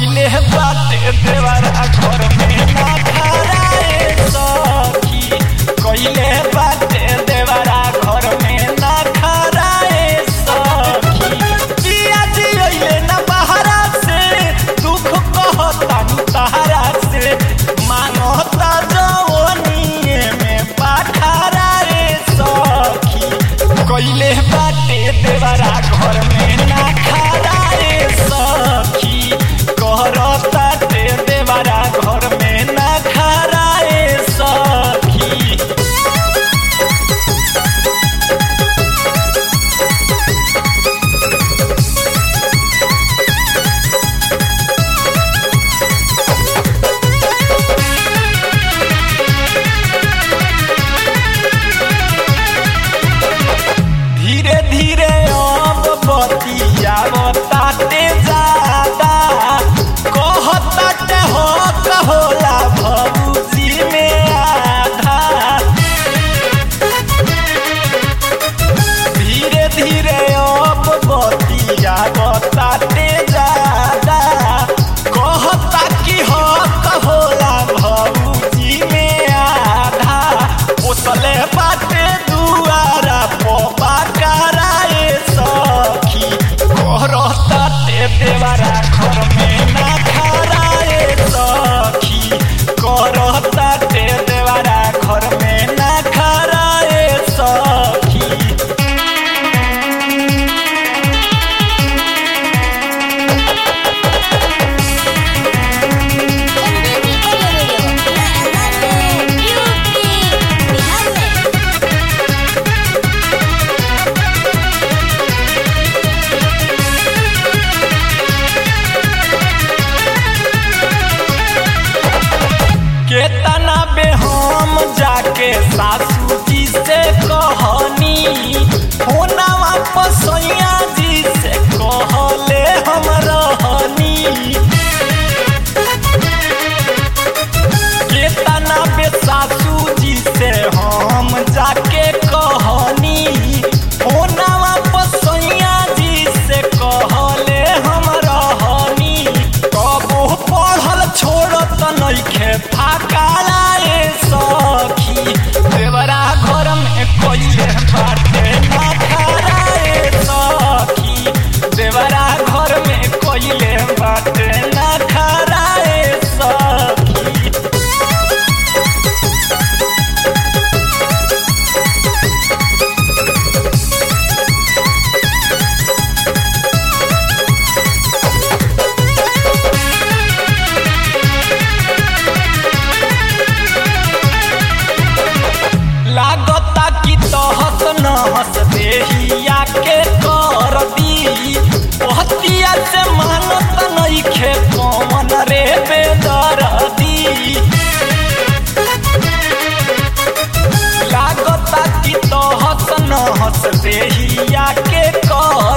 कइले बाटे देवरा घर में ना खराए सखी कइले बाटे देवरा घर में ना खराए सखी पिया जी अइले ना बहरा से दुख कहता तहरा से मानता जवनिए में पाखराए सखी कइले बाटे देवरा घर में ना खराए सखी कहरता देवरा घर में ना खराए सखी। धीरे धीरे अब बतियावताते ज्यादा कहताते हो कहोला भौजी में आधा धीरे धीरे अब बतियावताते ज्यादा कहता कि हो कहोला भौजी में आधा पोसले बाटे दुआरा पोपा कराए सखी कहरता देवरा घर में ना खराए सखी कहरता देवरा घर में ना खराए सखी। केतना बे हम जाके सासू जी से कहनी होना वापस सैया जी से कहले हम रहनी केतना बे सासू जी से हम जाके कहनी होना वापस सैया जी से कहले हम रहनी कबो पढ़ल छोड़त नइखे फाकालाए सखी देवरा घर में कइले बाटे ना खराए सखी देवरा घर में कइले बाटे ना खराए सखी। लागता कि तहस नहस देहिया के कर दी पहतिया से मानत नइखे कौन रे बेदर्दी लागता कि तहस नहस देहिया के कर